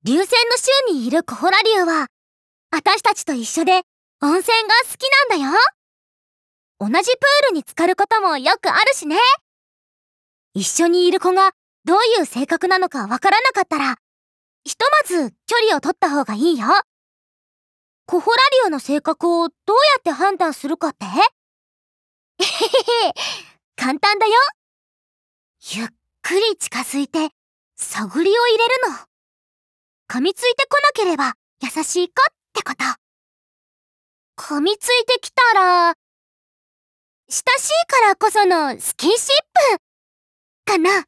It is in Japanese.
流星の州にいるコホラ竜は、私たちと一緒で温泉が好きなんだよ。同じプールに浸かることもよくあるしね。一緒にいる子がどういう性格なのかわからなかったら、ひとまず距離を取った方がいいよ。コホラ竜の性格をどうやって判断するかって？えへへへ、簡単だよ。ゆっくり近づいて、探りを入れるの。噛みついてこなければ優しい子ってこと。噛みついてきたら、親しいからこそのスキンシップかな。